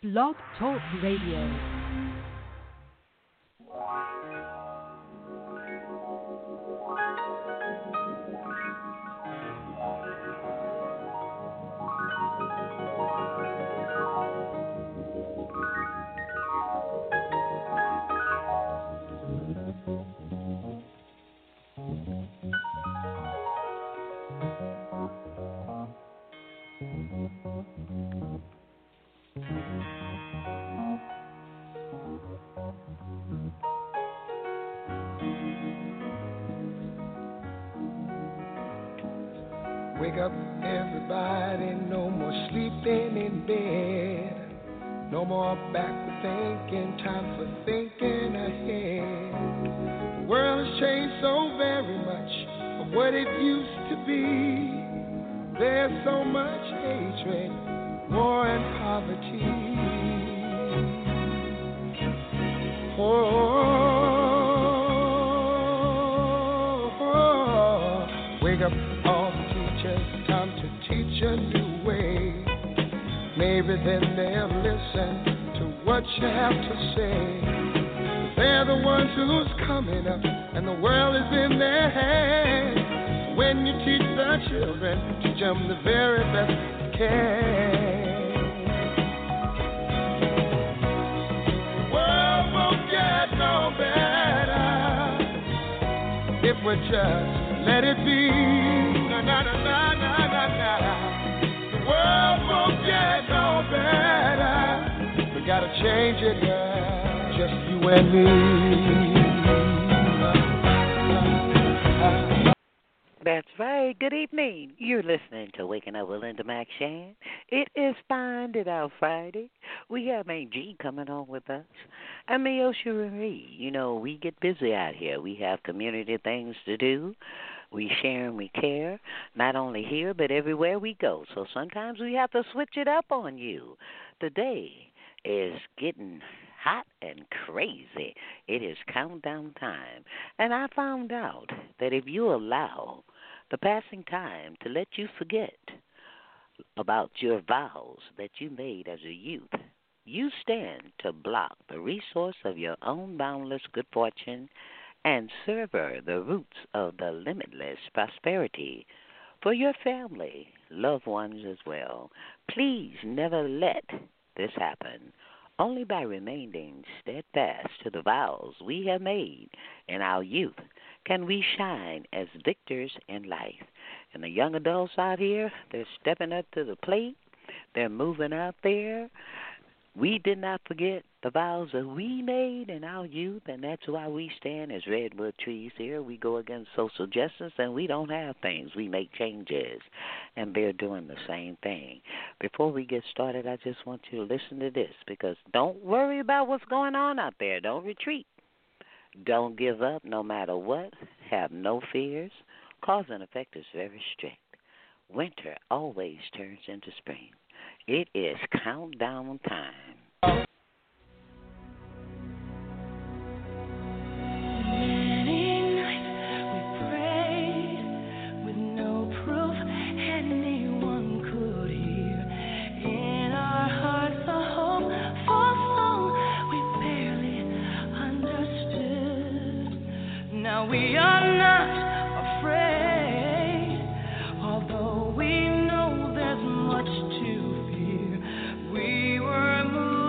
Blog Talk Radio. Wake up, everybody, no more sleeping in bed. No more backward thinking, time for thinking ahead. The world has changed so very much from what it used to be. There's so much hatred, war and poverty. Wake up, all the teachers, time to teach a new way. Maybe then they'll listen to what you have to say. They're the ones who's coming up, and the world is in their hands. When you teach the children, teach them the very best you can. The world won't get no better if we just let it be. Na na na na na na na. The world won't get no better. We gotta change it, girl. Just you and me. That's right. Good evening. You're listening to Waking Up with Linda McShan. It is Find It Out Friday. We have Aunt G coming on with us. And me, Marie. You know, we get busy out here. We have community things to do. We share and we care, not only here but everywhere we go. So sometimes we have to switch it up on you. Today is getting hot and crazy. It is countdown time. And I found out that if you allow the passing time to let you forget about your vows that you made as a youth, you stand to block the resource of your own boundless good fortune and sever the roots of the limitless prosperity for your family, loved ones as well. Please never let this happen. Only by remaining steadfast to the vows we have made in our youth can we shine as victors in life. And the young adults out here, they're stepping up to the plate. They're moving out there. We did not forget the vows that we made in our youth, and that's why we stand as redwood trees here. We go against social justice, and we don't have things. We make changes, and they're doing the same thing. Before we get started, I just want you to listen to this, because don't worry about what's going on out there. Don't retreat. Don't give up no matter what. Have no fears. Cause and effect is very strict. Winter always turns into spring. It is countdown time. We are not afraid, although we know there's much to fear. We were moved.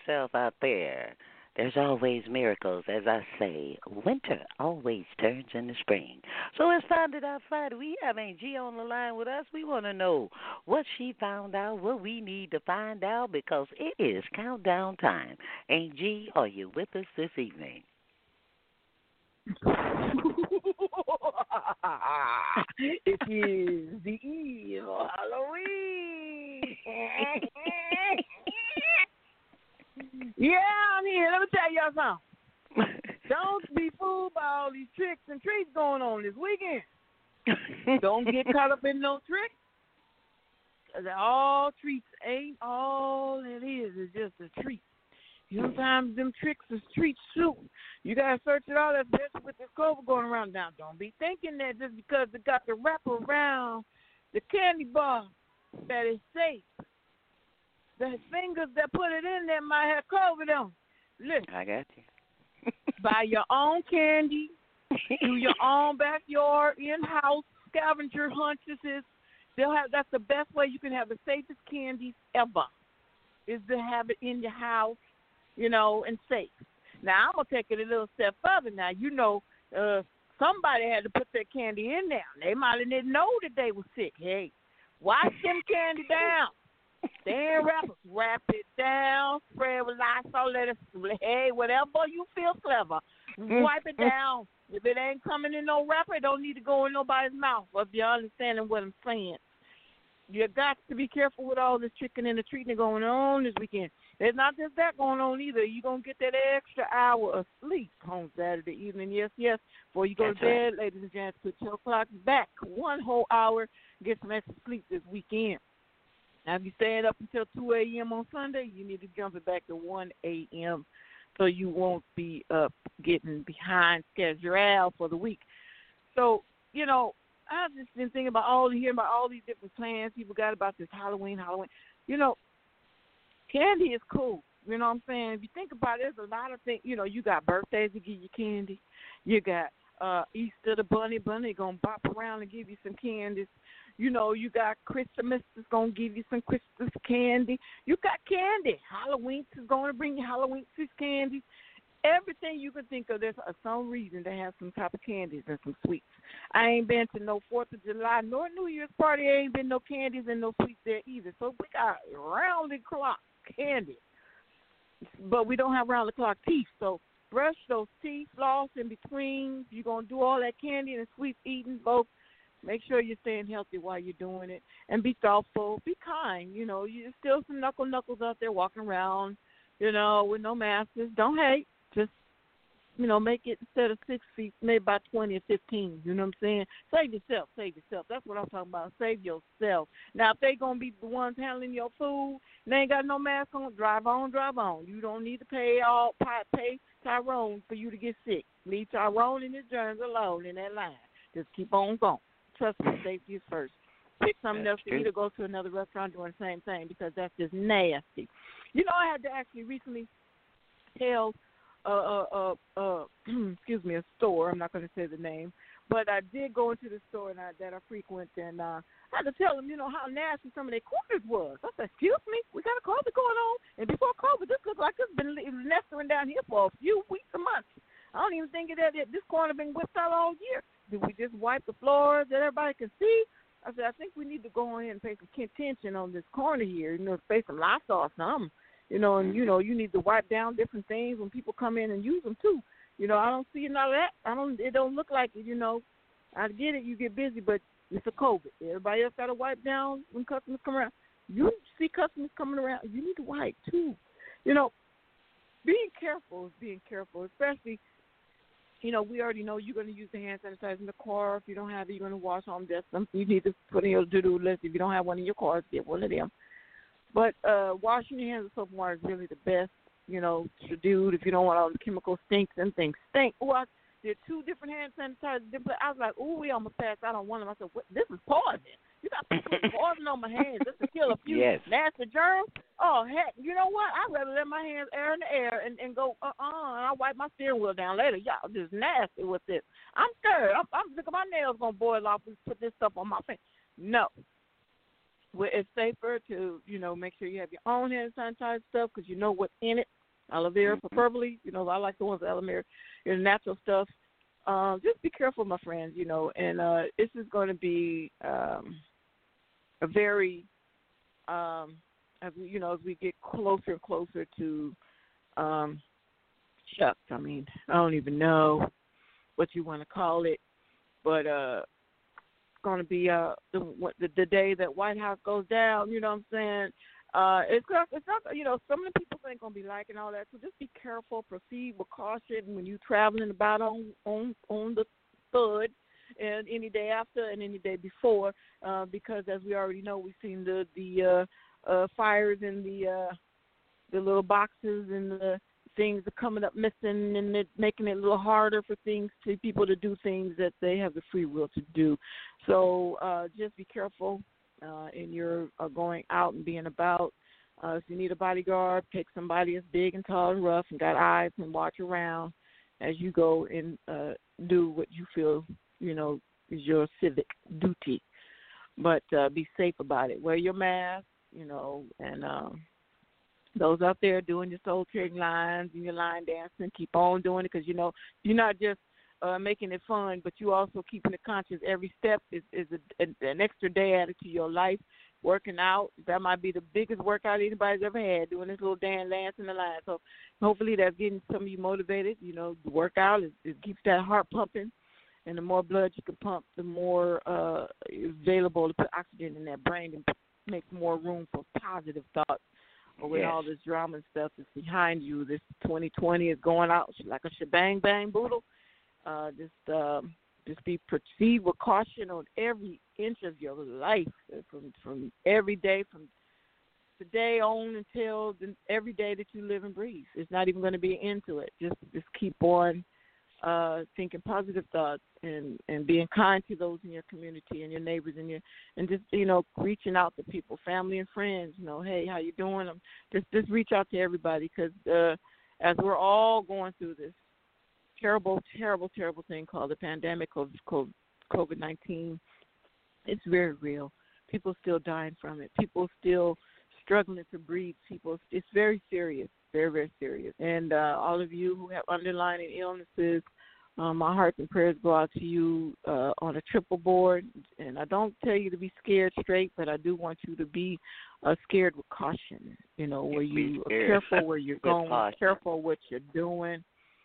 yourself out there. There's always miracles, as I say. Winter always turns into spring. So it's Find It Out Friday. We have Angie on the line with us. We want to know what she found out, what we need to find out, because it is countdown time. Angie, are you with us this evening? It is the eve of Halloween. Yeah, I'm here. Let me tell y'all something. Don't be fooled by all these tricks and treats going on this weekend. Don't get caught up in no tricks. 'Cause all treats ain't all it is. It's just a treat. Sometimes them tricks is treats too. You gotta search it out, especially with this COVID going around now. Don't be thinking that just because it got the wrap around the candy bar that it's safe. The fingers that put it in there might have COVID on. Listen, I got you. buy your own candy, do your own backyard, in-house scavenger hunts. That's the best way you can have the safest candies ever, is to have it in your house, and safe. Now, I'm going to take it a little step further now. Somebody had to put their candy in there. They might have didn't know that they were sick. Hey, wash them candy down. Stay in wrappers. Wrap it down. Spray it with Lysol. Hey, whatever you feel clever. Wipe it down. If it ain't coming in no wrapper, it don't need to go in nobody's mouth. If you're understanding what I'm saying. You got to be careful with all this tricking and the treating going on this weekend. There's not just that going on either. You're going to get that extra hour of sleep on Saturday evening. Yes, before you go to bed, ladies and gents, put your clock back 1 whole hour. Get some extra sleep this weekend. Now, if you're staying up until 2 a.m. on Sunday, you need to jump it back to 1 a.m. so you won't be up getting behind schedule for the week. So, I've just been thinking about hearing about all these different plans people got about this Halloween. Candy is cool. You know what I'm saying? If you think about it, there's a lot of things. You got birthdays to give you candy. You got Easter, the bunny going to bop around and give you some candies. You got Christmas is going to give you some Christmas candy. You got candy. Halloween is going to bring you Halloween candy. Everything you can think of, there's some reason to have some type of candies and some sweets. I ain't been to no 4th of July nor New Year's party. There ain't been no candies and no sweets there either. So we got round-the-clock candy. But we don't have round-the-clock teeth. So brush those teeth, floss in between. You're going to do all that candy and sweets eating, folks. Make sure you're staying healthy while you're doing it. And be thoughtful. Be kind. There's still some knuckles out there walking around, with no masks. Don't hate. Just, make it instead of 6 feet, maybe about 20 or 15. You know what I'm saying? Save yourself. That's what I'm talking about. Save yourself. Now, if they going to be the ones handling your food and they ain't got no mask on, drive on. You don't need to pay Tyrone for you to get sick. Leave Tyrone and his germs alone in that line. Just keep on going. Trust me, safety is first. Pick something else to eat or go to another restaurant doing the same thing because that's just nasty. I had to actually recently tell excuse me, a store. I'm not going to say the name, but I did go into the store that I frequent, and I had to tell them, how nasty some of their corners was. I said, excuse me, we got a COVID going on, and before COVID, this looks like it's been nestering down here for a few weeks or months. I don't even think that this corner been whipped out all year. Did we just wipe the floors that everybody can see? I said, I think we need to go ahead and pay some attention on this corner here, spray some Lysol or something. And, you need to wipe down different things when people come in and use them, too. I don't see none of that. It don't look like it, I get it, you get busy, but it's a COVID. Everybody else got to wipe down when customers come around. You see customers coming around, you need to wipe, too. Being careful is being careful, especially, we already know you're going to use the hand sanitizer in the car. If you don't have it, you're going to wash home. That's something you need to put in your to-do list. If you don't have one in your car, get one of them. But washing your hands with soap and water is really the best, to do if you don't want all the chemical stinks and things. I did 2 different hand sanitizers. I was like, we almost passed out on one of them. I said, this is poison. You got to put poison on my hands just to kill a few nasty germs? Oh, heck, you know what? I'd rather let my hands air in the air and go, and I'll wipe my steering wheel down later. Y'all just nasty with this. I'm scared. I'm thinking my nails going to boil off and put this stuff on my face. No. It's safer to, make sure you have your own hand sanitizer stuff because you know what's in it. aloe vera, preferably. I like the ones with aloe vera, natural stuff. Just be careful, my friends. And this is going to be a very, as we get closer and closer to, shucks. I mean, I don't even know what you want to call it, but it's going to be the day that White House goes down. You know what I'm saying? It's not. Some of the people ain't gonna be liking all that. So just be careful. Proceed with caution when you're traveling about on the third, and any day after and any day before, because as we already know, we've seen the fires in the little boxes and the things are coming up missing, and it making it a little harder for people to do things that they have the free will to do. So just be careful. And you're going out and being about. If you need a bodyguard, pick somebody that's big and tall and rough and got eyes and watch around as you go and do what you feel, is your civic duty. But be safe about it. Wear your mask, and those out there doing your soul trading lines and your line dancing, keep on doing it because, you're not just making it fun, but you also keeping it conscious. Every step is an extra day added to your life. Working out, that might be the biggest workout anybody's ever had, doing this little dance in the line. So hopefully that's getting some of you motivated. The workout, it keeps that heart pumping, and the more blood you can pump, the more available to put oxygen in that brain and make more room for positive thoughts. But when all this drama and stuff is behind you, this 2020 is going out like a shebang bang boodle. Just proceed with caution on every inch of your life, from every day, from today on until every day that you live and breathe. It's not even going to be an end to it. Just keep on thinking positive thoughts and being kind to those in your community and your neighbors and just reaching out to people, family and friends. Hey, how you doing? Just reach out to everybody because as we're all going through this terrible, terrible, terrible thing called the pandemic of COVID-19. It's very real. People still dying from it. People still struggling to breathe. It's very serious, very, very serious. And all of you who have underlying illnesses, my hearts and prayers go out to you on a triple board. And I don't tell you to be scared straight, but I do want you to be scared with caution. Where you are careful where you're going, careful what you're doing.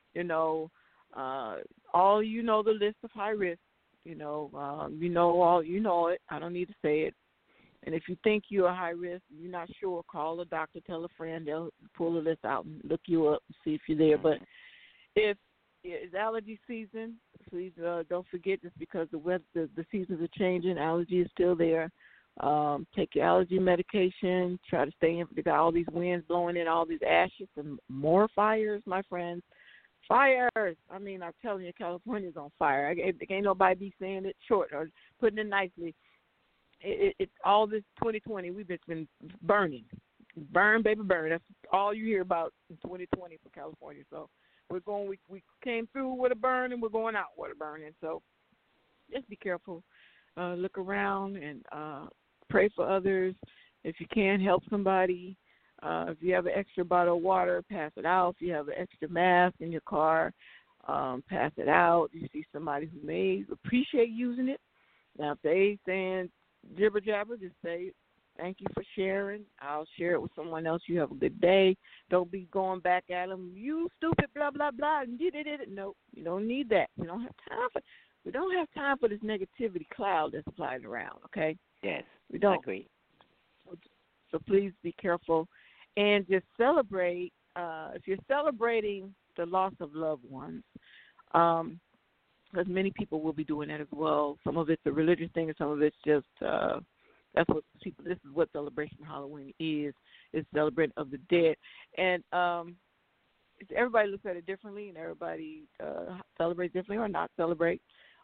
All the list of high risk. You know it. I don't need to say it. And if you think you're a high risk, you're not sure, call a doctor, tell a friend. They'll pull the list out and look you up and see if you're there. But if it's allergy season, please don't forget, just because the seasons are changing, allergy is still there. Take your allergy medication. Try to stay in. They got all these winds blowing in, all these ashes, and more fires, my friends. Fires! I mean, I'm telling you, California's on fire. Ain't nobody be saying it short or putting it nicely. It's all this 2020. We've been burning. Burn, baby, burn. That's all you hear about in 2020 for California. So we came through with a burn, and we're going out with a burn. And so just be careful. Look around and pray for others. If you can, help somebody. If you have an extra bottle of water, pass it out. If you have an extra mask in your car, pass it out. You see somebody who may appreciate using it. Now, if they saying jibber jabber, just say, thank you for sharing. I'll share it with someone else. You have a good day. Don't be going back at them, you stupid, blah, blah, blah, and did it. No, you don't need that. We don't have time for this negativity cloud that's flying around, okay? Yes, we don't. I agree. So please be careful. And just celebrate, if you're celebrating the loss of loved ones, because many people will be doing that as well. Some of it's a religious thing and some of it's just, this is what Celebration Halloween is celebrating of the dead. And everybody looks at it differently, and everybody celebrates differently or not celebrate.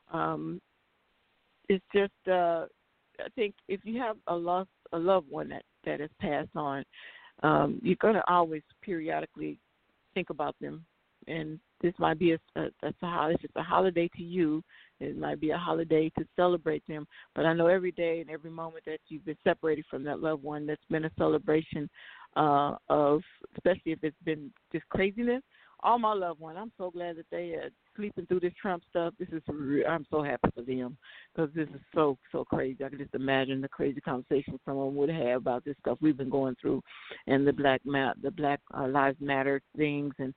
It's just, I think if you have a loved one that has passed on, you're going to always periodically think about them. And this might be if it's a holiday to you, it might be a holiday to celebrate them. But I know every day and every moment that you've been separated from that loved one, that's been a celebration of, especially if it's been this craziness. All my loved ones, I'm so glad that they are sleeping through this Trump stuff. I'm so happy for them because this is so crazy. I can just imagine the crazy conversation someone would have about this stuff we've been going through, and the Black Lives Matter things, and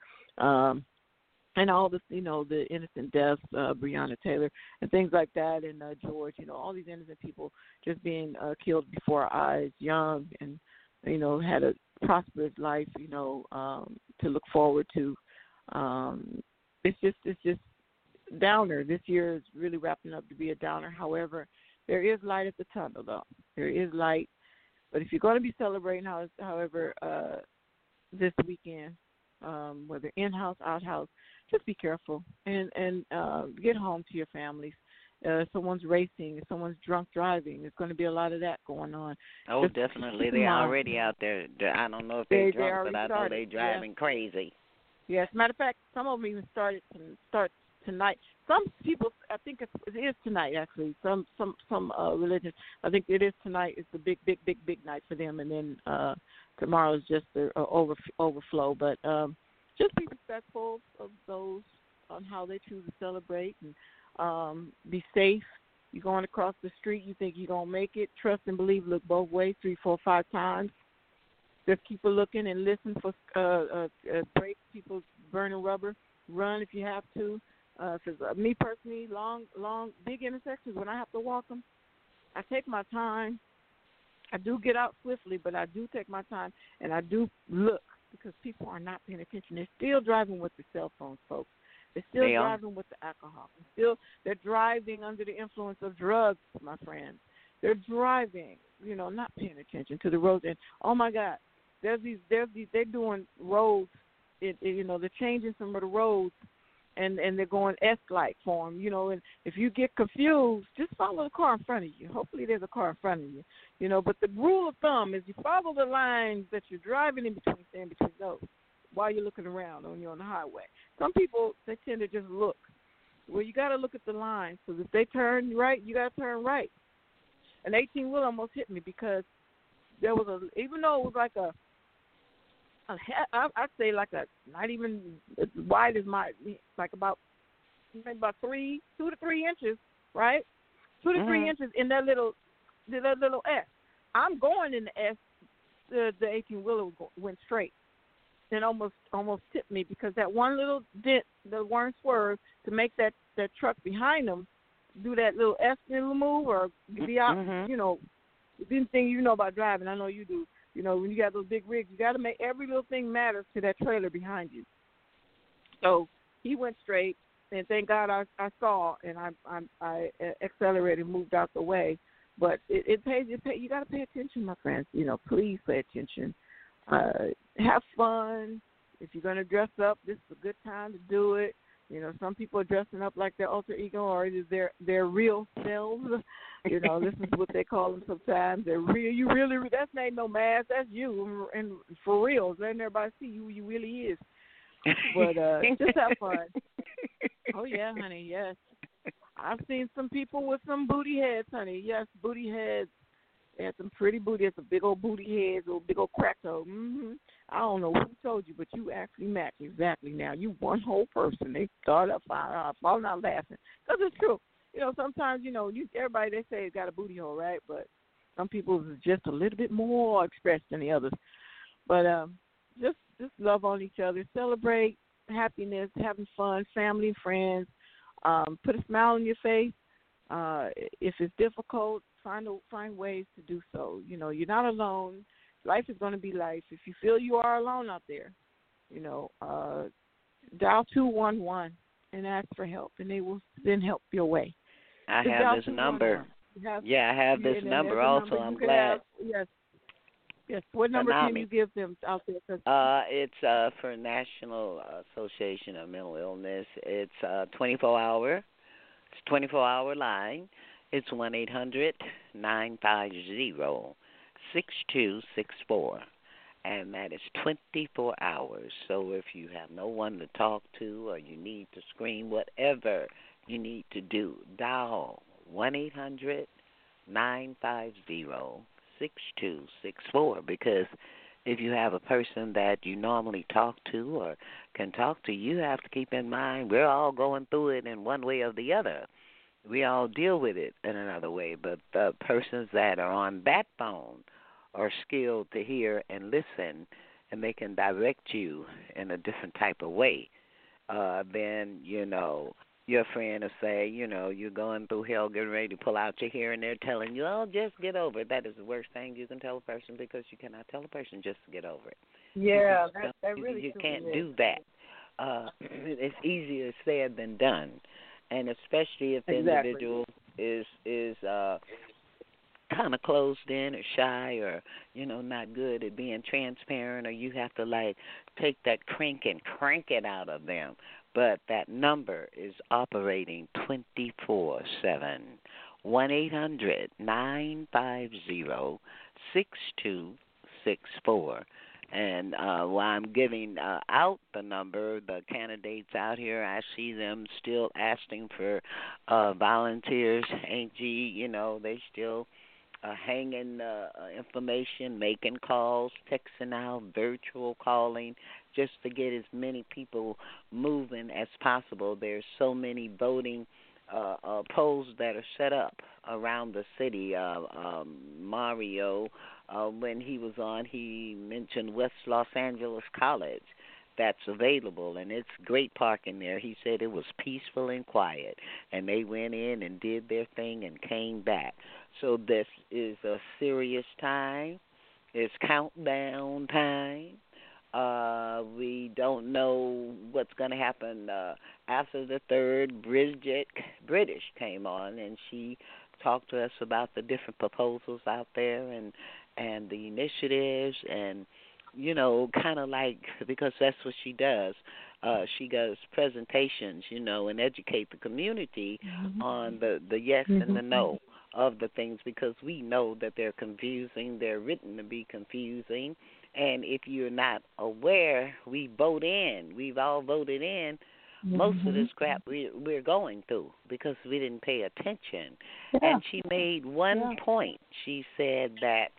all this, the innocent deaths, Breonna Taylor, and things like that, and George, all these innocent people just being killed before our eyes, young, and had a prosperous life, to look forward to. It's just downer. This year is really wrapping up to be a downer. However, there is light at the tunnel, though. There is light. But if you're going to be celebrating, however, this weekend, whether in-house, out-house, just be careful and get home to your families. Someone's racing, someone's drunk driving. There's going to be a lot of that going on. Oh, just definitely. They're already out there. I don't know if they're drunk, but I know they're driving crazy. Yes, matter of fact, some of them even start tonight. Some people, I think it is tonight actually. Some religions, I think it is tonight. It's the big night for them, and then tomorrow is just the overflow. But just be respectful of those on how they choose to celebrate, and be safe. You're going across the street, you think you're gonna make it. Trust and believe. Look both ways, 3, 4, 5 times. Just keep a looking and listen for brakes, people burning rubber. Run if you have to. Because me personally, long, big intersections, when I have to walk them, I take my time. I do get out swiftly, but I do take my time, and I do look because people are not paying attention. They're still driving with the cell phones, folks. They're still driving with the alcohol. They're driving under the influence of drugs, my friends. They're driving, not paying attention to the roads. And, oh, my God. They're doing roads, they're changing some of the roads, and they're going S-like for them, and if you get confused, just follow the car in front of you. Hopefully there's a car in front of you, but the rule of thumb is you follow the lines that you're driving in between, stay in between those while you're looking around when you're on the highway. Some people, they tend to just look. Well, you got to look at the lines, because if they turn right, you got to turn right. An 18-wheel almost hit me because there was even though it was like I'd say like not even as wide as like about 2 to 3 inches, right? 2 to 3 inches in that little S. I'm going in the S. The 18-wheeler went straight and almost tipped me because that one little dent, the one swerve to make that truck behind them do that little S little move or be out, anything you know about driving. I know you do. When you got those big rigs, you got to make every little thing matter to that trailer behind you. So he went straight, and thank God I saw, and I accelerated and moved out the way. But it pays. You got to pay attention, my friends. Please pay attention. Have fun. If you're going to dress up, this is a good time to do it. Some people are dressing up like their alter ego or it is their real selves. This is what they call them sometimes. They're real. You really, that's ain't no mask. That's you. And for real, letting everybody see who you really is. But just have fun. Oh, yeah, honey, yes. I've seen some people with some booty heads, honey. Yes, booty heads. They had some pretty booty. It's a big old booty heads or big old crack toe. I don't know who told you, but you actually match exactly now. You one whole person. They started up falling out laughing. Because it's true. Sometimes, everybody, they say, got a booty hole, right? But some people is just a little bit more expressed than the others. But just love on each other. Celebrate happiness, having fun, family, friends. Put a smile on your face. If it's difficult, find ways to do so. You're not alone. Life is going to be life. If you feel you are alone out there, dial 211 and ask for help, and they will then help your way. I have this number. I have this number also. I'm glad. Yes. What number can you give them out there? It's for National Association of Mental Illness. It's 24-hour. It's 24-hour line. It's 1-800-950-6264, and that is 24 hours. So if you have no one to talk to or you need to scream, whatever you need to do, dial 1-800-950-6264 because if you have a person that you normally talk to or can talk to, you have to keep in mind we're all going through it in one way or the other. We all deal with it in another way, but the persons that are on that phone are skilled to hear and listen, and they can direct you in a different type of way. Then, your friend will say, you're going through hell, getting ready to pull out your hair, and they're telling you, oh, just get over it. That is the worst thing you can tell a person, because you cannot tell a person just to get over it. Yeah, that really You truly can't is. do that. It's easier said than done, and especially if the individual is kind of closed in or shy or, not good at being transparent, or you have to, take that crank and crank it out of them. But that number is operating 24/7. 1-800-950-6264. And while I'm giving out the number, the candidates out here, I see them still asking for volunteers. Angie, they still hanging information, making calls, texting out, virtual calling, just to get as many people moving as possible. There's so many voting polls that are set up around the city. Mario, when he was on, he mentioned West Los Angeles College that's available, and it's great parking there. He said it was peaceful and quiet, and they went in and did their thing and came back. So this is a serious time. It's countdown time. We don't know what's going to happen after the 3rd. British came on, and she talked to us about the different proposals out there and the initiatives, and kind of because that's what she does. She does presentations, and educate the community on the yes and the no of the things, because we know that they're confusing. They're written to be confusing. And if you're not aware, we vote in. We've all voted in most of this crap we're going through because we didn't pay attention. Yeah. And she made one point. She said that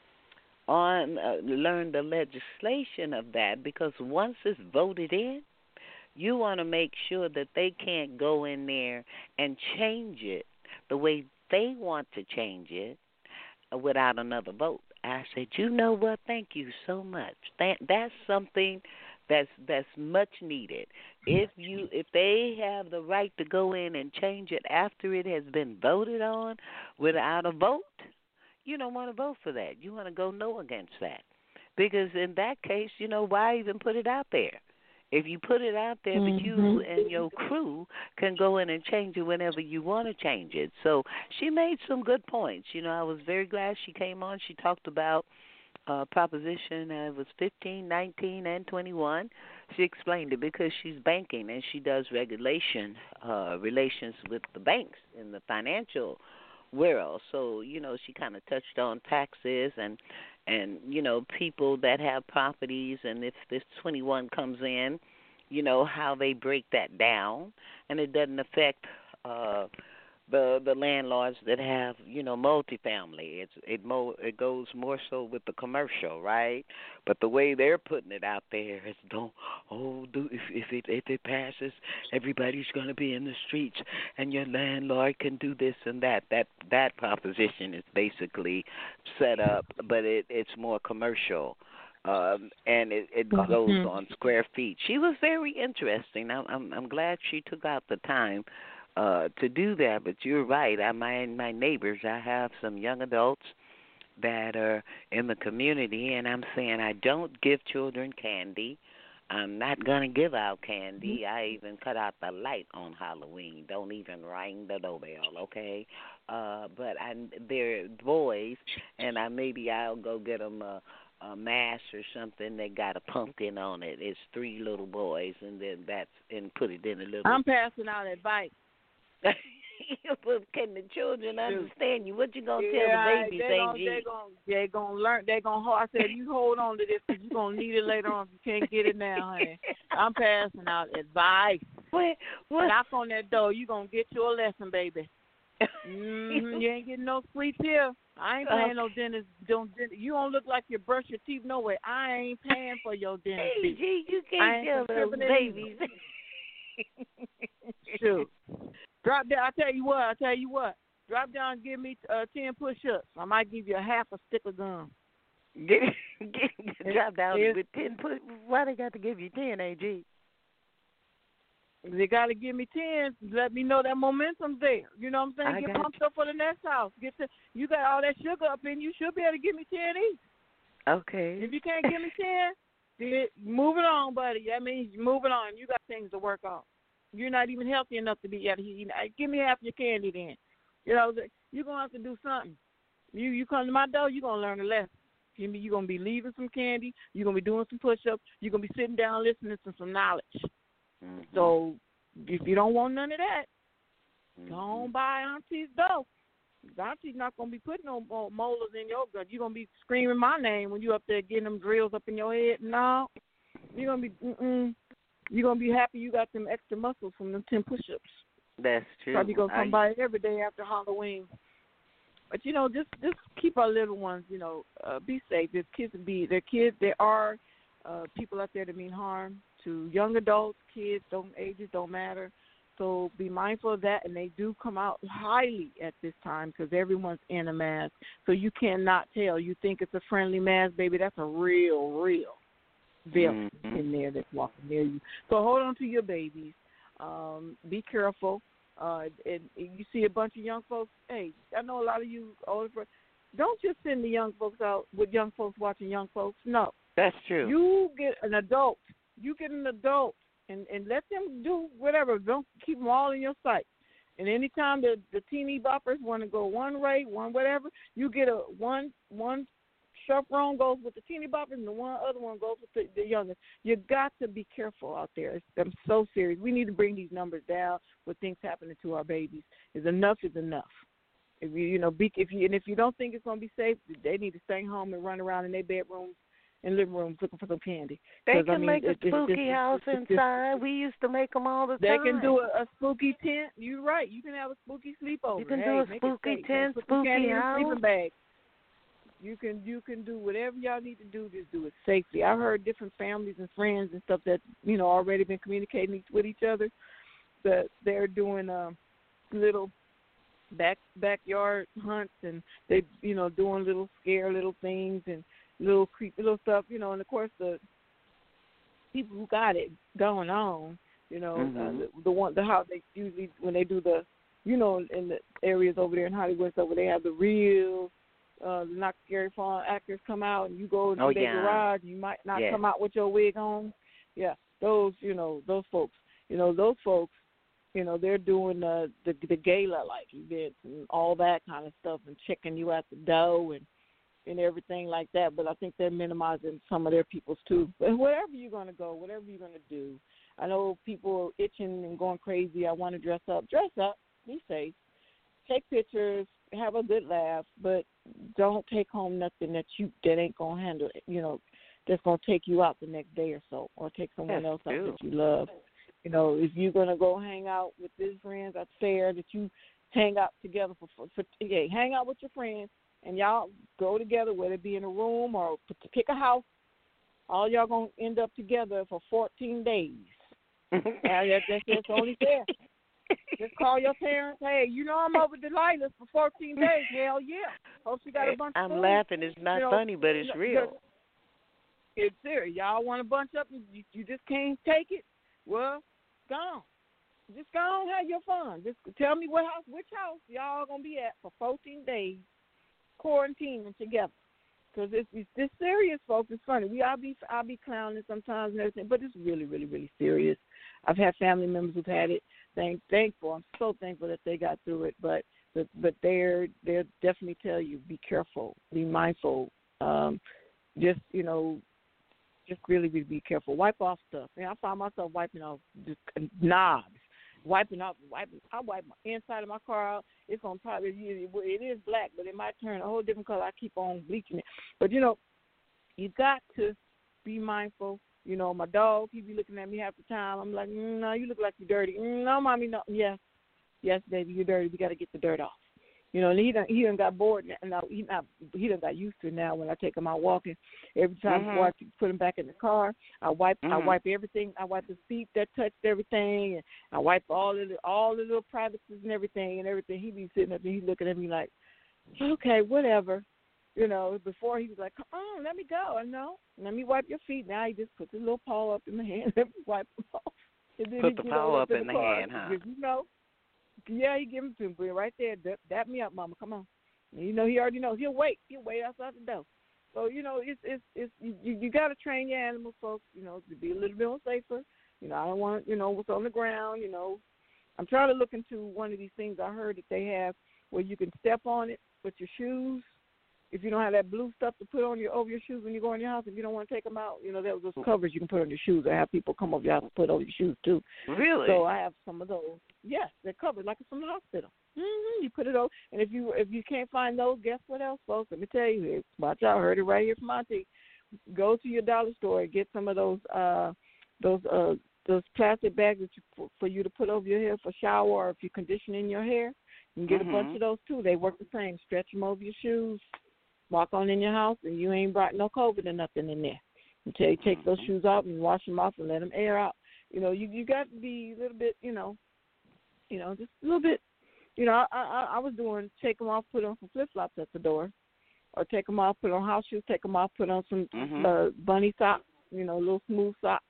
learn the legislation of that, because once it's voted in, you want to make sure that they can't go in there and change it the way they want to change it without another vote. I said, you know what? Thank you so much. That's something that's much needed. If they have the right to go in and change it after it has been voted on without a vote, you don't want to vote for that. You want to go no against that. Because in that case, why even put it out there? If you put it out there, but you and your crew can go in and change it whenever you want to change it. So she made some good points. I was very glad she came on. She talked about Proposition, it was 15, 19, and 21. She explained it because she's banking and she does relations with the banks in the financial world. So, she kind of touched on taxes and people that have properties, and if this 21 comes in, how they break that down, and it doesn't affect the landlords that have, multifamily. It goes more so with the commercial, right? But the way they're putting it out there is if it passes, everybody's going to be in the streets, and your landlord can do this and that. That proposition is basically set up, but it's more commercial. And it goes on square feet. She was very interesting. I'm glad she took out the time to do that. But you're right. My neighbors, I have some young adults that are in the community, and I'm saying I don't give children candy. I'm not going to give out candy. I even cut out the light on Halloween. Don't even ring the doorbell, okay? But they're boys, and maybe I'll go get them a mask or something that got a pumpkin on it. It's 3 little boys, and then put it in a little. I'm passing out advice. But can the children understand you? What you gonna tell the babies, Angie? They're gonna learn. They're gonna. I said, you hold on to this because you're gonna need it later on if you can't get it now, honey. I'm passing out advice. What? Knock on that door. You gonna get your lesson, baby. You ain't getting no sweets here. I ain't paying no dentist. You don't look like you brush your teeth no way. I ain't paying for your dentist. Hey, gee, you can't tell those babies. Shoot. Drop down. I tell you what. Drop down and give me 10 push-ups. I might give you a half a stick of gum. Drop down with 10 push. Why they got to give you 10, AG? They got to give me 10. Let me know that momentum's there. You know what I'm saying? Get pumped up for the next house. You got all that sugar up in you. Should be able to give me 10 each. Okay. If you can't give me 10, moving on, buddy. That means moving on. You got things to work on. You're not even healthy enough to be able to eat. Give me half your candy then. You know, you're going to have to do something. You come to my door, you're going to learn a lesson. You're going to be leaving some candy. You're going to be doing some push-ups. You're going to be sitting down listening to some knowledge. Mm-hmm. So if you don't want none of that, go on by Auntie's door. Auntie's not going to be putting no molars in your gut. You're going to be screaming my name when you up there getting them drills up in your head. No. You're going to be happy you got them extra muscles from them 10 push-ups. That's true. Probably going to come by every day after Halloween. But, you know, just keep our little ones, you know, be safe. There are people out there that mean harm to young adults, kids, ages don't matter. So be mindful of that, and they do come out highly at this time because everyone's in a mask. So you cannot tell. You think it's a friendly mask, baby. That's a real villain in there that's walking near you. So hold on to your babies. Be careful. And you see a bunch of young folks. Hey, I know a lot of you older folks. Don't just send the young folks out with young folks watching young folks. No. That's true. You get an adult. And let them do whatever. Don't keep them all in your sight. And anytime the teeny boppers want to go one way, one whatever, you get one chaperone goes with the teeny boppers and the one other one goes with the youngest. You got to be careful out there. I'm so serious. We need to bring these numbers down with things happening to our babies. Enough is enough. If you don't think it's going to be safe, they need to stay home and run around in their bedrooms and living rooms looking for some candy. They can make a spooky house inside. We used to make them all the time. They can do a spooky tent. You're right. You can have a spooky sleepover. You can do a spooky tent, spooky house. Sleeping bag. You can do whatever y'all need to do. Just do it safely. I've heard different families and friends and stuff that already been communicating with each other. That they're doing little backyard hunts and they doing little scare little things and little creepy little stuff, and of course the people who got it going on, the how they usually when they do the, in the areas over there in Hollywood stuff where they have the real not scary fun actors come out and you go into their garage, you might not come out with your wig on. Yeah, those folks, they're doing the gala like events and all that kind of stuff and checking you at the door and everything like that, but I think they're minimizing some of their people's too. But wherever you're going to go, whatever you're going to do, I know people are itching and going crazy. I want to dress up, be safe, take pictures, have a good laugh, but don't take home nothing that ain't going to handle it, that's going to take you out the next day or so, or take someone else out that you love. If you're going to go hang out with these friends, that's fair that you hang out together hang out with your friends, and y'all go together, whether it be in a room or pick a house. All y'all going to end up together for 14 days. That's only fair. Just call your parents. Hey, I'm over Delilah's for 14 days. Hell yeah. Hope she got a bunch of food. Laughing. It's not funny, but it's real. It's serious. Y'all want to bunch up and you just can't take it? Well, go on. Just go on, have your fun. Just tell me which house y'all going to be at for 14 days. Quarantining together, because it's this serious, folks. It's funny. I'll be clowning sometimes and everything, but it's really, really, really serious. I've had family members who've had it. I'm so thankful that they got through it. But they're definitely tell you be careful, be mindful. Just really be careful. Wipe off stuff. I find myself wiping off just knobs. I wipe my inside of my car out. It's going to probably, it is black, but it might turn a whole different color. I keep on bleaching it. But, you got to be mindful. My dog, he be looking at me half the time. I'm like, no, you look like you're dirty. No, mommy, no. Yes, Yes, baby, you're dirty. We got to get the dirt off. You know, and he done got bored. Now he done got used to it now. When I take him out walking, every time before I put him back in the car, I wipe everything. I wipe his feet that touched everything, and I wipe all the little privacies and everything. He be sitting up and he's looking at me like, okay, whatever. You know, before he was like, come on, let me go. No, let me wipe your feet. Now he just puts his little paw up in the hand and wipe them off. And then Put the paw up in the car, hand, huh? You know. Yeah, he give him to me right there. Dap me up, mama. Come on. And you know, he already knows. He'll wait outside the door. So you know, it's you got to train your animals, folks. You know, to be a little bit more safer. You know, I don't want what's on the ground. You know, I'm trying to look into one of these things I heard that they have where you can step on it with your shoes. If you don't have that blue stuff to put on over your shoes when you go in your house, if you don't want to take them out, you know, there's those covers you can put on your shoes. I have people come over your house and put over your shoes too. Really? So I have some of those. Yes, they're covered like it's from the hospital. You put it over, and if you can't find those, guess what else, folks? Let me tell you, watch out. I heard it right here from Auntie. Go to your dollar store and get some of those plastic bags that for you to put over your hair for shower, or if you're conditioning your hair. You can get a bunch of those too. They work the same. Stretch them over your shoes. Walk on in your house, and you ain't brought no COVID or nothing in there. Until you take those shoes off and wash them off and let them air out. You know, you got to be a little bit, just a little bit. You know, I was doing take them off, put on some flip flops at the door, or take them off, put on house shoes, take them off, put on some bunny socks, little smooth socks.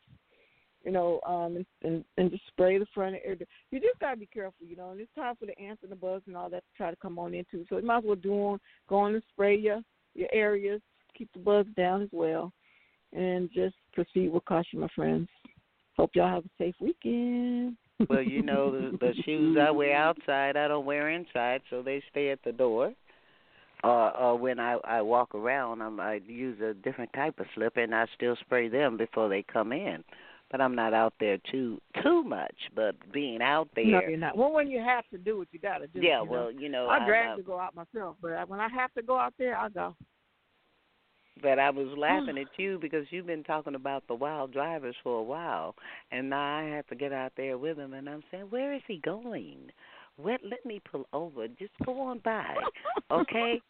And just spray the front of it. You just got to be careful, and it's time for the ants and the bugs and all that to try to come on in too. So you might as well go on and spray your areas, keep the bugs down as well, and just proceed with caution, my friends. Hope y'all have a safe weekend. Well, the shoes I wear outside, I don't wear inside, so they stay at the door. When I walk around, I use a different type of slipper, and I still spray them before they come in. But I'm not out there too much. But being out there, no, you're not. Well, when you have to do what you got to do. Yeah, I drag to go out myself, but when I have to go out there, I go. But I was laughing at you because you've been talking about the wild drivers for a while, and now I have to get out there with him, and I'm saying, where is he going? Let me pull over. Just go on by, okay?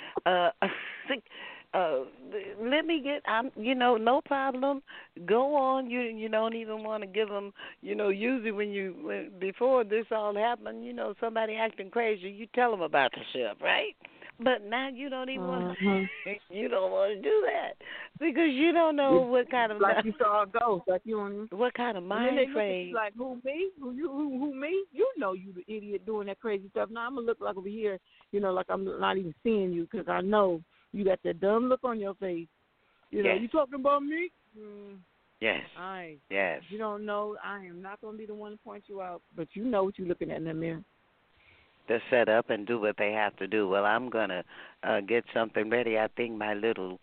Let me get, no problem. Go on. You don't even want to give them, usually before this all happened, somebody acting crazy, you tell them about yourself, right? But now you don't even want to, you don't want to do that because you don't know what kind of like you saw a ghost, like you on what kind of mind frame. Like who me? Who me? You know you the idiot doing that crazy stuff. Now I'm gonna look like over here, like I'm not even seeing you because I know you got that dumb look on your face. Yes. You talking about me? Yes. Yes. You don't know. I am not gonna be the one to point you out, but you know what you're looking at in the mirror. To set up and do what they have to do. Well, I'm gonna get something ready. I think my little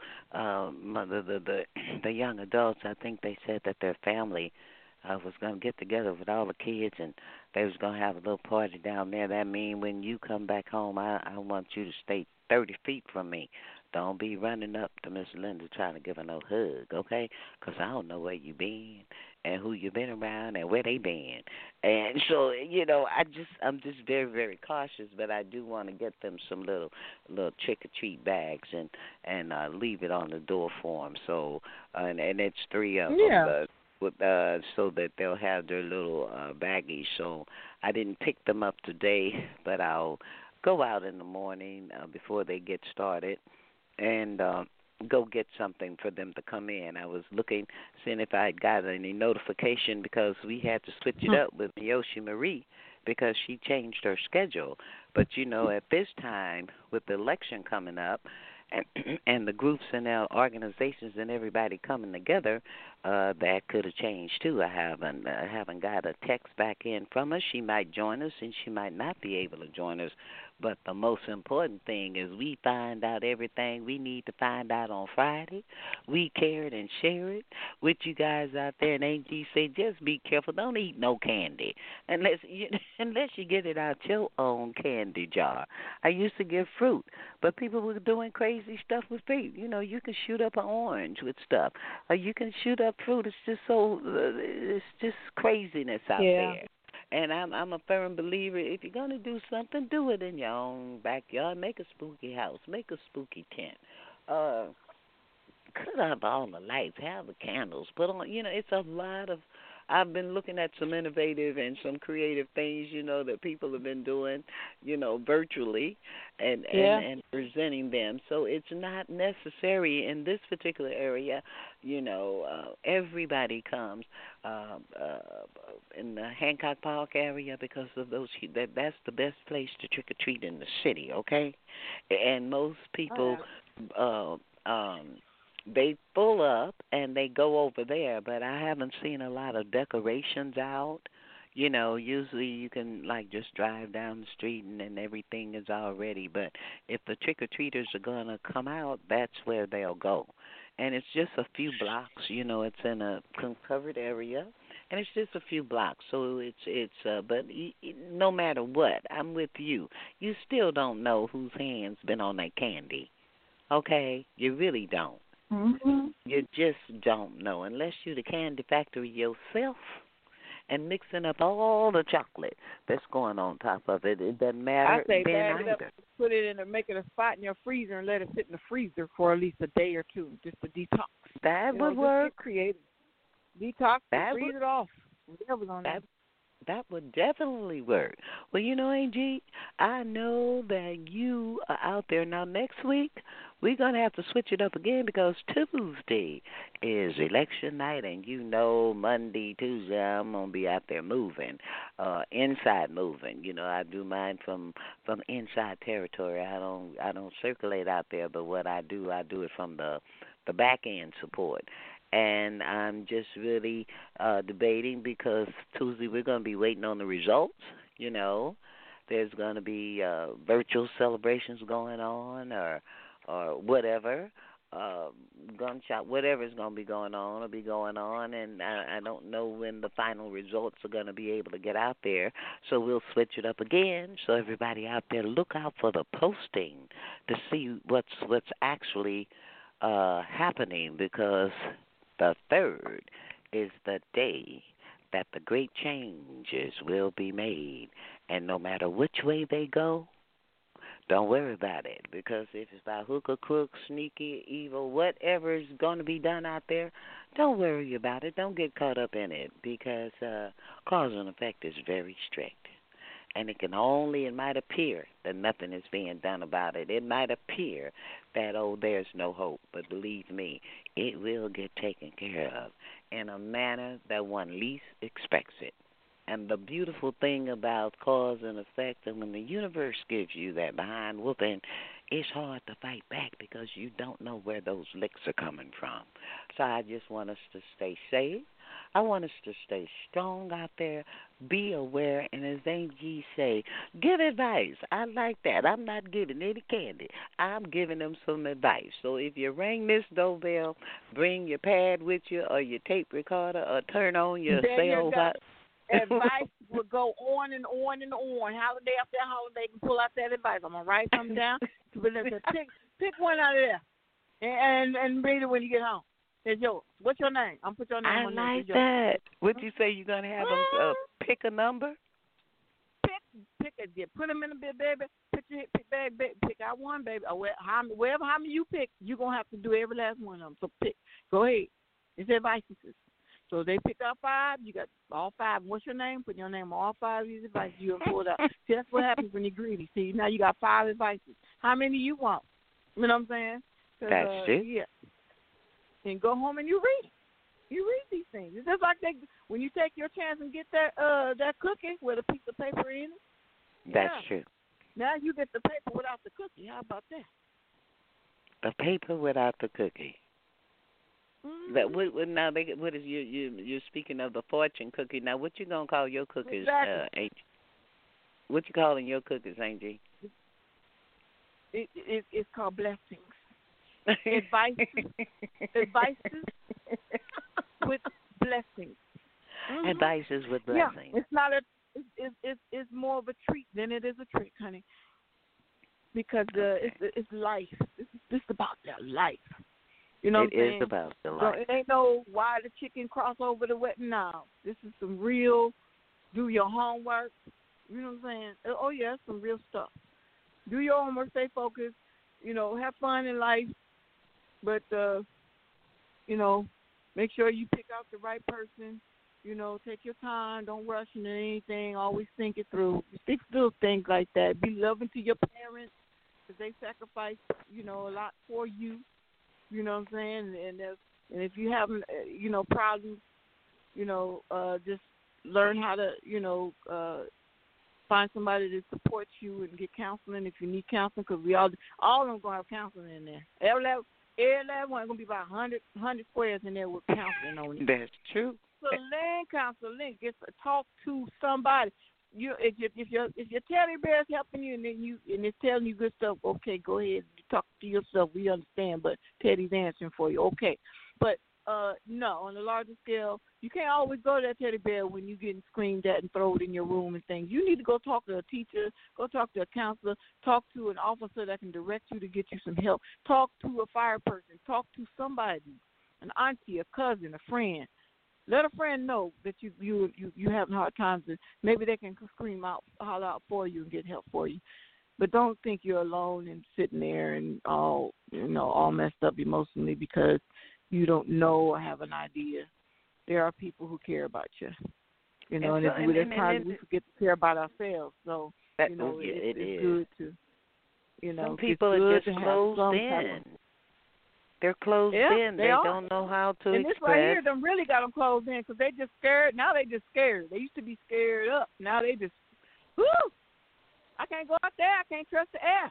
the young adults. I think they said that their family was gonna get together with all the kids and they was gonna have a little party down there. That means when you come back home, I want you to stay 30 feet from me. Don't be running up to Miss Linda trying to give her no hug, okay? Because I don't know where you been and who you been around and where they been. And so, I'm just very, very cautious, but I do want to get them some little trick-or-treat bags and leave it on the door for them. So, and it's 3 of them. So that they'll have their little baggies. So I didn't pick them up today, but I'll go out in the morning before they get started and go get something for them to come in. I was looking, seeing if I had got any notification because we had to switch it up with Miyoshi Marie because she changed her schedule. But, at this time, with the election coming up, and the groups and our organizations and everybody coming together, that could have changed too. I haven't got a text back in from her. She might join us and she might not be able to join us. But the most important thing is we find out everything we need to find out on Friday. We care it and share it with you guys out there. And AG say, just be careful. Don't eat no candy unless you get it out your own candy jar. I used to give fruit, but people were doing crazy stuff with fruit. You can shoot up an orange with stuff. Or you can shoot up fruit. It's just craziness out there. And I'm a firm believer. If you're gonna do something, do it in your own backyard. Make a spooky house. Make a spooky tent. Uh, cut up all the lights, have the candles, put on, it's a lot of, I've been looking at some innovative and some creative things, that people have been doing, virtually and presenting them. So it's not necessary in this particular area, everybody comes in the Hancock Park area because of those, that's the best place to trick or treat in the city, okay? And most people, they pull up and they go over there, but I haven't seen a lot of decorations out. Usually you can just drive down the street and then everything is all ready. But if the trick-or-treaters are going to come out, that's where they'll go. And it's just a few blocks, it's in a covered area. And it's just a few blocks, so but no matter what, I'm with you. You still don't know whose hand's been on that candy, okay? You really don't. Mm-hmm. You just don't know unless you're the candy factory yourself and mixing up all the chocolate that's going on top of it. It doesn't matter. I say then bag it up, either. put it in, make it a spot in your freezer, and let it sit in the freezer for at least a day or two, just to detox. That would work. Get creative. Detox. Freeze would, it off. Whatever's on that. That would definitely work. Well, Angie, I know that you are out there. Now, next week, we're going to have to switch it up again because Tuesday is election night, and Monday, Tuesday, I'm going to be out there moving, inside moving. I do mine from inside territory. I don't circulate out there, but what I do it from the back end support. And I'm just really debating because Tuesday we're going to be waiting on the results, There's going to be virtual celebrations going on or whatever, gunshot, whatever's going to be going on will be going on. And I don't know when the final results are going to be able to get out there. So we'll switch it up again. So everybody out there, look out for the posting to see what's actually happening because the 3rd is the day that the great changes will be made. And no matter which way they go, don't worry about it. Because if it's by hook or crook, sneaky, evil, whatever is going to be done out there, don't worry about it. Don't get caught up in it because cause and effect is very strict. And it might appear that nothing is being done about it. It might appear that, there's no hope. But believe me, it will get taken care of in a manner that one least expects it. And the beautiful thing about cause and effect, and when the universe gives you that behind whooping, it's hard to fight back because you don't know where those licks are coming from. So I just want us to stay safe. I want us to stay strong out there, be aware, and as Angie say, give advice. I like that. I'm not giving any candy. I'm giving them some advice. So if you ring this doorbell, bring your pad with you or your tape recorder or turn on your cell phone. Advice will go on and on and on. Holiday after holiday, you can pull out that advice. I'm going to write something down. Pick one out of there and read it when you get home. It's yours. What's your name? I'm going to put your name on there. I like that. What you say? You're going to have them pick a number? Pick it. Yeah, put them in a bit, baby. Pick out one, baby. Or how many you pick, you're going to have to do every last one of them. So pick. Go ahead. It's advices. So they pick out 5. You got all 5. What's your name? Put your name on all 5 of these advices. You have pulled out. See, that's what happens when you're greedy. See, now you got 5 advices. How many you want? You know what I'm saying? That's it. Yeah. And go home and you read. You read these things. It's just like when you take your chance and get that cookie with a piece of paper in it. That's true. Now you get the paper without the cookie. How about that? The paper without the cookie. Mm-hmm. That what is you're speaking of the fortune cookie? Now, what you gonna call your cookies, exactly. What you calling your cookies, Angie? It's called blessings. Advices with blessings. Mm-hmm. Advices with blessings. Yeah, it's not it's more of a treat than it is a trick, honey. Because it's life. This is about their life. You know what I'm saying? It is about the life. So it ain't no why the chicken cross over the wet. No, this is some real Do your homework. You know what I'm saying? Oh, yeah, that's some real stuff. Do your homework, stay focused, have fun in life, but, make sure you pick out the right person. Take your time. Don't rush into anything. Always think it through. Think through things like that. Be loving to your parents because they sacrifice, a lot for you. You know what I'm saying? And if you have, problems, just learn how to, find somebody to support you and get counseling if you need counseling, because we all of them going to have counseling in there. Every last one going to be about 100 squares in there with counseling on it. That's true. Counseling, get to talk to somebody. If your teddy bear is helping you and it's telling you good stuff, okay, go ahead, talk to yourself. We understand, but Teddy's answering for you, okay. But no, on the larger scale, you can't always go to that teddy bear when you're getting screamed at and thrown in your room and things. You need to go talk to a teacher, go talk to a counselor, talk to an officer that can direct you to get you some help. Talk to a fire person. Talk to somebody, an auntie, a cousin, a friend. Let a friend know that you having hard times, and maybe they can holler out for you and get help for you. But don't think you're alone and sitting there and all messed up emotionally because you don't know or have an idea. There are people who care about you. And there's times we forget to care about ourselves. So it's good to some people are just closed in. They're closed in. They don't know how to express. And this right here, them really got them closed in because they just scared. Now they just scared. They used to be scared up. Now they just, whoo! I can't go out there. I can't trust the air.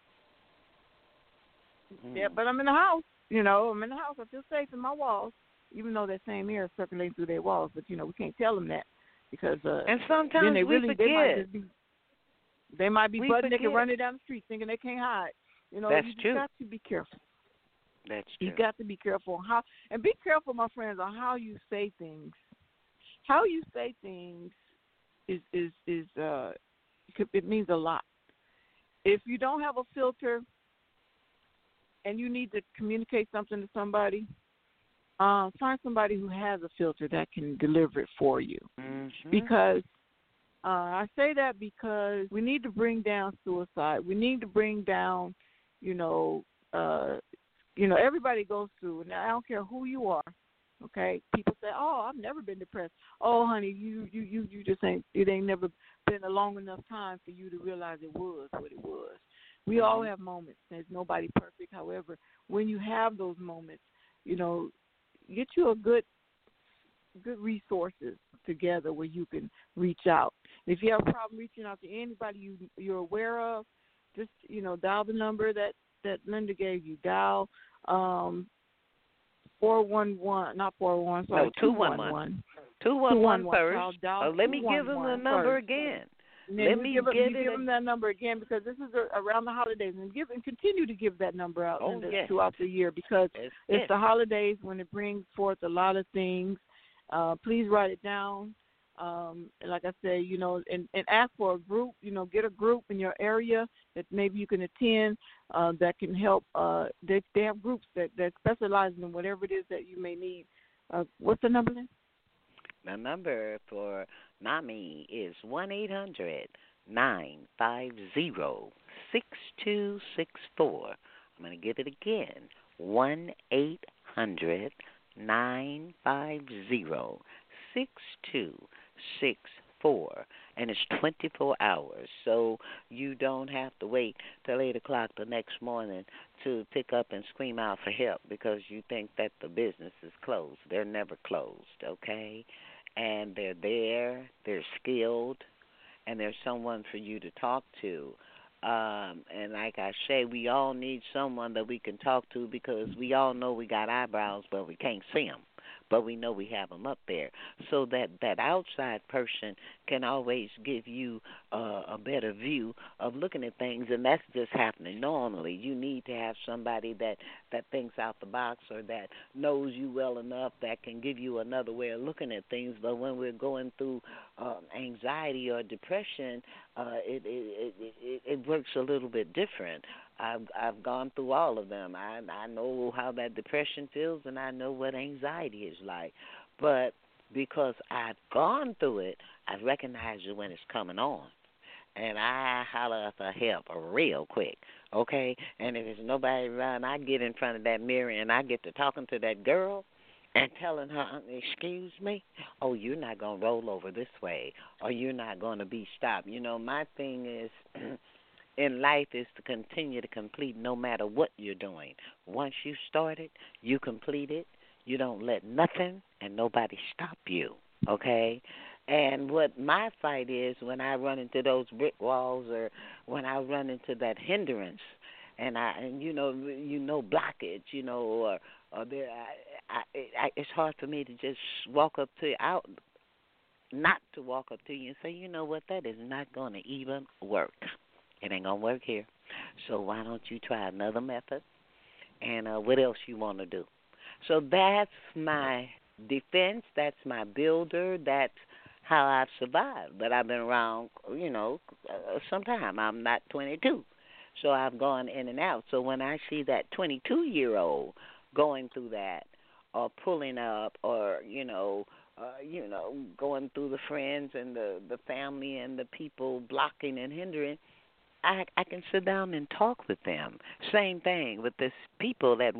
Yeah, but I'm in the house. I'm in the house. I feel safe in my walls, even though that same air is circulating through their walls. But, we can't tell them that because and sometimes we forget. They might be butt naked running down the street thinking they can't hide. That's you true. Got to be careful. That's true. You got to be careful be careful, my friends, on how you say things. How you say things is it means a lot. If you don't have a filter and you need to communicate something to somebody, find somebody who has a filter that can deliver it for you. Mm-hmm. Because I say that because we need to bring down suicide. We need to bring down, everybody goes through, and I don't care who you are, okay? People say, "Oh, I've never been depressed." Oh, honey, you just ain't. It ain't never been a long enough time for you to realize it was what it was. We all have moments. There's nobody perfect. However, when you have those moments, get you a good resources together where you can reach out. If you have a problem reaching out to anybody you're aware of, just dial the number that Linda gave you. Dial 411, not 411, sorry, 211. 211 first. Let me give them the number again. Let me give them that number again because this is around the holidays, and continue to give that number out throughout the year because it's the holidays when it brings forth a lot of things. Please write it down. Like I say, and ask for a group, get a group in your area that maybe you can attend that can help. They have groups that specialize in whatever it is that you may need. What's the number then? The number for NAMI is 1-800-950-6264. I'm going to give it again, 1-800-950-6264. And it's 24 hours, so you don't have to wait till 8 o'clock the next morning to pick up and scream out for help because you think that the business is closed. They're never closed, okay? And they're there, they're skilled, and there's someone for you to talk to. And like I say, we all need someone that we can talk to because we all know we got eyebrows, but we can't see them. But we know we have them up there. So that outside person can always give you a better view of looking at things, and that's just happening normally. You need to have somebody that thinks out the box or that knows you well enough that can give you another way of looking at things. But when we're going through anxiety or depression, it works a little bit different. I've gone through all of them. I know how that depression feels, and I know what anxiety is like. But because I've gone through it, I recognize it when it's coming on. And I holler for help real quick, okay? And if there's nobody around, I get in front of that mirror and I get to talking to that girl and telling her, excuse me, oh, you're not going to roll over this way, or you're not going to be stopped. You know, my thing is in life is to continue to complete no matter what you're doing. Once you start it, you complete it. You don't let nothing and nobody stop you, okay? And what my fight is when I run into those brick walls or when I run into that hindrance and you know blockage, you know, or there it's hard for me to just walk up to you not to walk up to you and say, you know what, that is not going to even work. It ain't going to work here. So why don't you try another method? And what else you want to do? So that's my defense. That's my builder. That's how I've survived. But I've been around, you know, some time. I'm not 22. So I've gone in and out. So when I see that 22-year-old going through that or pulling up or, going through the friends and the family and the people blocking and hindering, I can sit down and talk with them. Same thing with this people at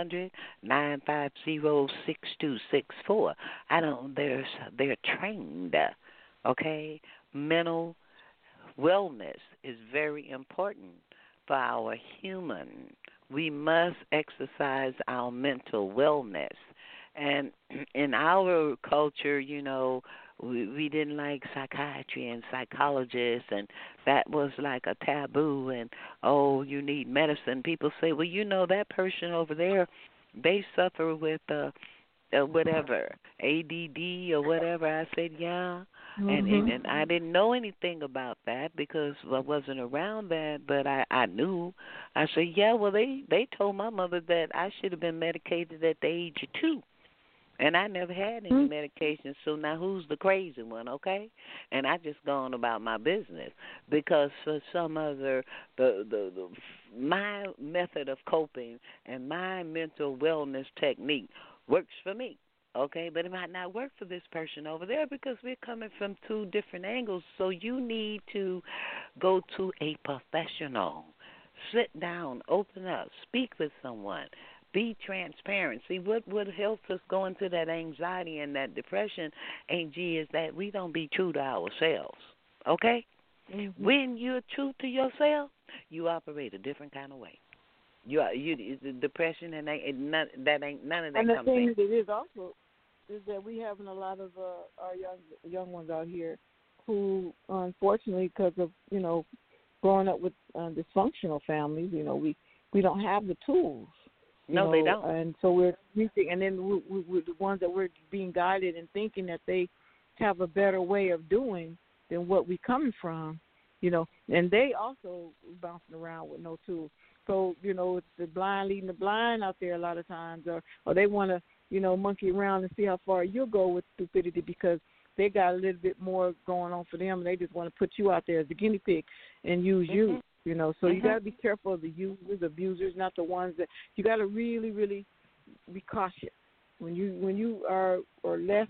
1-800-950-6264. They're trained, okay? Mental wellness is very important for our human. We must exercise our mental wellness. And in our culture, you know, we didn't like psychiatry and psychologists, and that was like a taboo, and, oh, you need medicine. People say, well, you know, that person over there, they suffer with whatever, ADD or whatever. I said, yeah, and I didn't know anything about that because I wasn't around that, but I knew. I said, yeah, well, they told my mother that I should have been medicated at the age of 2. And I never had any medication, so now who's the crazy one, okay? And I just gone about my business because for some other, my method of coping and my mental wellness technique works for me, okay? But it might not work for this person over there because we're coming from 2 different angles. So you need to go to a professional. Sit down, open up, speak with someone. Be transparent. See, what helps us go into that anxiety and that depression, Angie, is that we don't be true to ourselves, okay? Mm-hmm. When you're true to yourself, you operate a different kind of way. Depression and none of that and comes in. And the thing that is also is that we having a lot of our young ones out here who, unfortunately, because of, you know, growing up with dysfunctional families, you know, we don't have the tools. No, they don't. And so we're reaching, and then we're the ones that we're being guided and thinking that they have a better way of doing than what we coming from, you know. And they also bouncing around with no tools. So, you know, it's the blind leading the blind out there a lot of times, or they want to, you know, monkey around and see how far you'll go with stupidity because they got a little bit more going on for them, and they just want to put you out there as a guinea pig and use you. You know, so you got to be careful of the users, abusers, not the ones that you got to really, really be cautious when you are or less.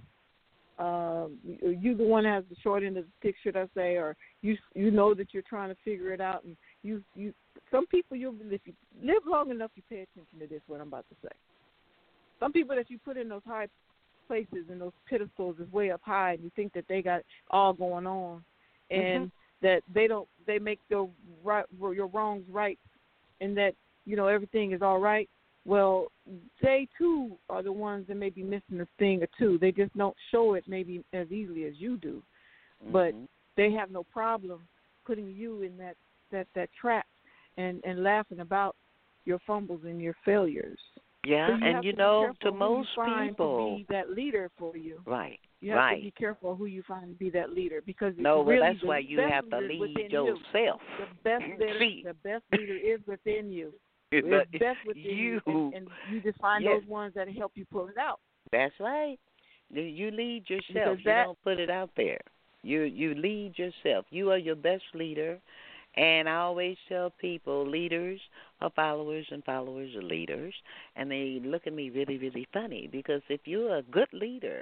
You the one that has the short end of the stick, should I say, or you know that you're trying to figure it out, and you some people if you live long enough, you pay attention to this. What I'm about to say. Some people that you put in those high places and those pedestals is way up high, and you think that they got all going on, and that they make your wrongs right, and that, you know, everything is all right. Well, they too are the ones that may be missing a thing or two. They just don't show it maybe as easily as you do, but they have no problem putting you in that trap and laughing about your fumbles and your failures. Yeah, so and you know, to most people, to be that leader for you. Right. You have to be careful who you find to be that leader, because that's why you have to lead yourself. The best leader is within you. It's best within you, and you just find those ones that help you pull it out. That's right. You lead yourself. You don't put it out there. You lead yourself. You are your best leader. And I always tell people, leaders are followers and followers are leaders. And they look at me really, really funny, because if you're a good leader,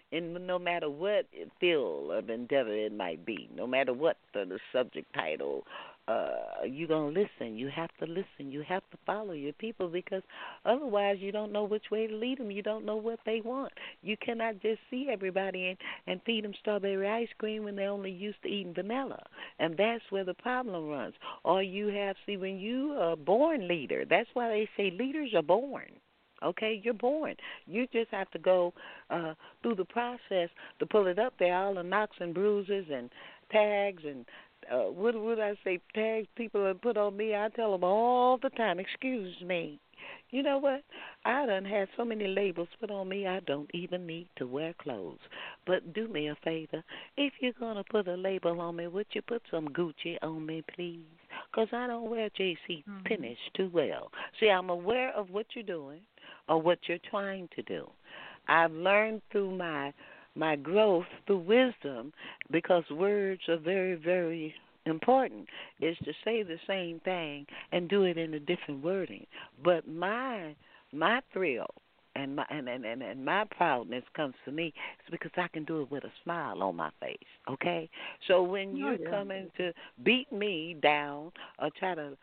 And no matter what field of endeavor it might be, no matter what the subject title, you're going to listen. You have to listen. You have to follow your people because otherwise you don't know which way to lead them. You don't know what they want. You cannot just see everybody and feed them strawberry ice cream when they're only used to eating vanilla. And that's where the problem runs. Or you have, see, when you are a born leader, that's why they say leaders are born. Okay, you're born. You just have to go through the process to pull it up there, all the knocks and bruises and tags and what would I say, tags people have put on me. I tell them all the time, excuse me. You know what? I done had so many labels put on me, I don't even need to wear clothes. But do me a favor. If you're going to put a label on me, would you put some Gucci on me, please? Because I don't wear J.C. Penney's too well. See, I'm aware of what you're doing or what you're trying to do. I've learned through my growth through wisdom, because words are very, very important, is to say the same thing and do it in a different wording. But my thrill and my proudness comes to me is because I can do it with a smile on my face. Okay, so when you're coming to beat me down or try to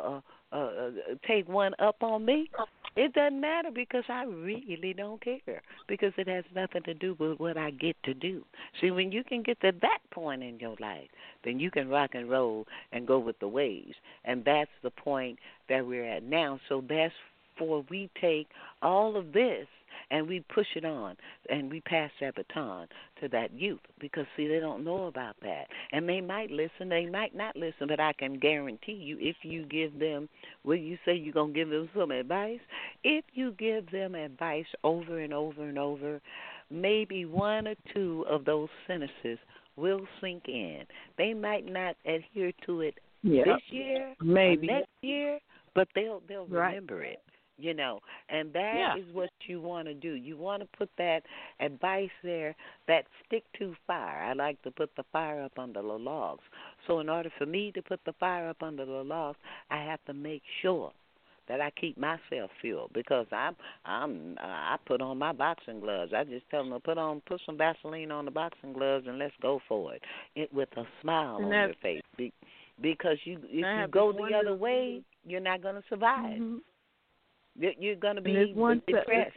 take one up on me, it doesn't matter because I really don't care, because it has nothing to do with what I get to do. See, when you can get to that point in your life, then you can rock and roll and go with the waves. And that's the point that we're at now. So that's for we take all of this and we push it on and we pass that baton to that youth because, see, they don't know about that. And they might listen, they might not listen, but I can guarantee you if you give them, will you say you're going to give them some advice? If you give them advice over and over and over, maybe one or two of those sentences will sink in. They might not adhere to it this year, maybe next year, but they'll remember it. You know, and that is what you want to do. You want to put that advice there, that stick to fire. I like to put the fire up under the logs. So in order for me to put the fire up under the logs, I have to make sure that I keep myself fueled, because I put on my boxing gloves. I just tell them to put some Vaseline on the boxing gloves and let's go for it with a smile on your face. Because if you go the other way, you're not going to survive. Mm-hmm. You're going to be depressed.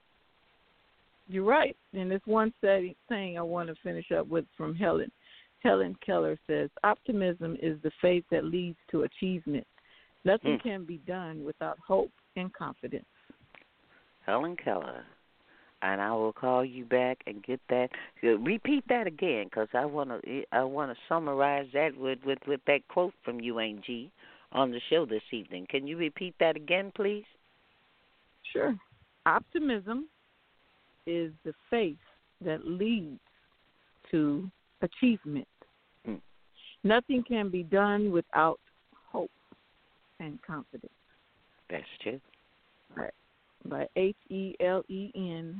You're right. And there's one thing I want to finish up with from Helen. Helen Keller says, optimism is the faith that leads to achievement. Nothing can be done without hope and confidence. Helen Keller. And I will call you back and get that. Repeat that again, because I want to summarize that with that quote from you, Angie, on the show this evening. Can you repeat that again, please? Sure. Optimism is the faith that leads to achievement. Nothing can be done without hope and confidence. That's true. Right. By HelenKeller.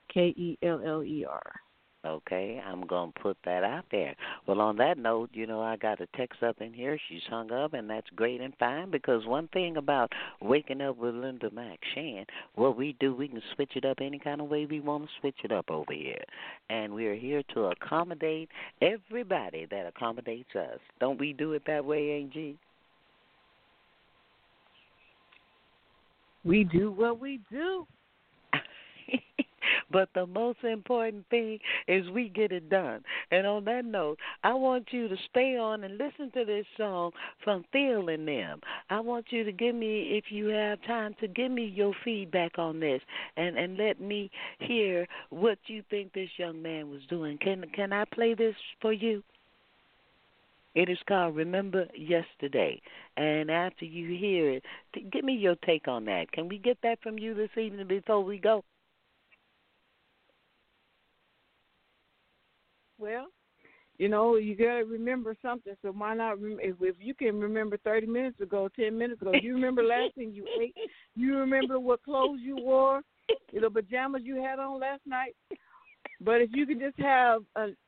Okay, I'm going to put that out there. Well, on that note, I got a text up in here. She's hung up, and that's great and fine, because one thing about waking up with Linda McShan, what we do, we can switch it up any kind of way we want to switch it up over here. And we're here to accommodate everybody that accommodates us. Don't we do it that way, Angie? We do what we do. But the most important thing is we get it done. And on that note, I want you to stay on and listen to this song from Phil and them. I want you to give me, if you have time, to give me your feedback on this and let me hear what you think this young man was doing. Can I play this for you? It is called Remember Yesterday. And after you hear it, give me your take on that. Can we get that from you this evening before we go? Well, you got to remember something, so why not? If you can remember 30 minutes ago, 10 minutes ago, you remember last thing you ate, you remember what clothes you wore, the pajamas you had on last night. But if you could just have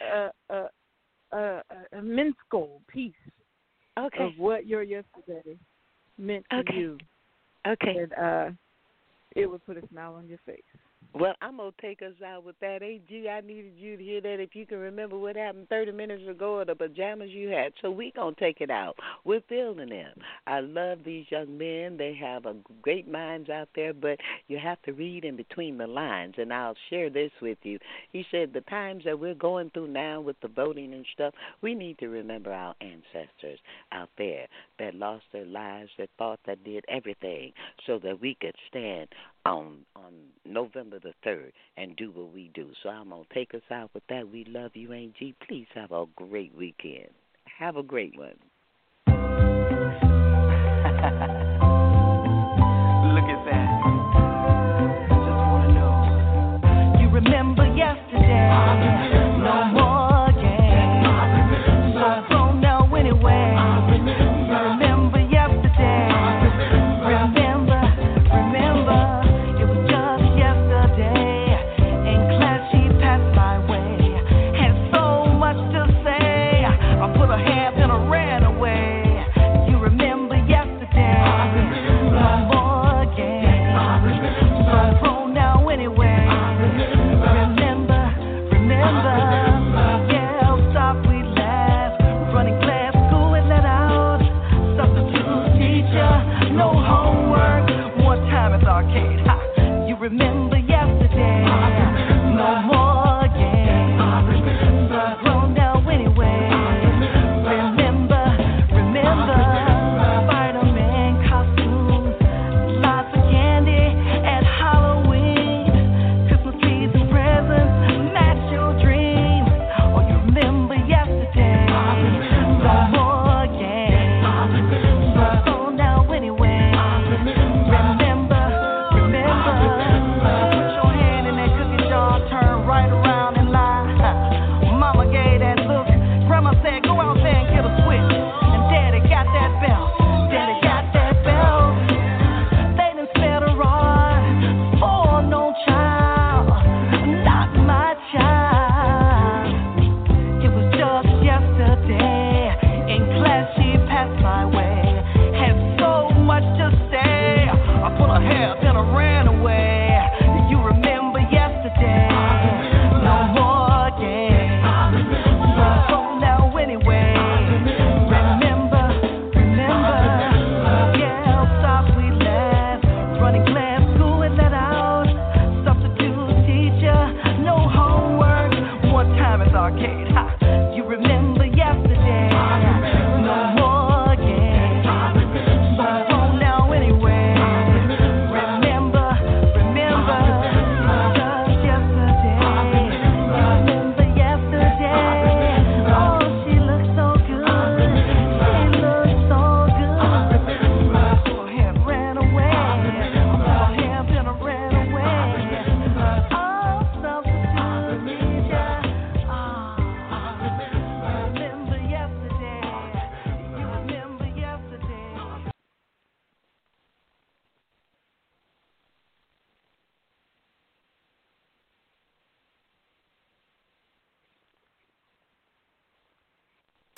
a minuscule piece of what your yesterday meant to you, and, it would put a smile on your face. Well, I'm going to take us out with that. Hey, G, I needed you to hear that. If you can remember what happened 30 minutes ago or the pajamas you had. So we going to take it out. We're feeling them. I love these young men. They have a great minds out there, but you have to read in between the lines. And I'll share this with you. He said the times that we're going through now with the voting and stuff, we need to remember our ancestors out there that lost their lives, that fought, that did everything so that we could stand on November the 3rd and do what we do. So I'm going to take us out with that. We love you, Angie. Please have a great weekend. Have a great one.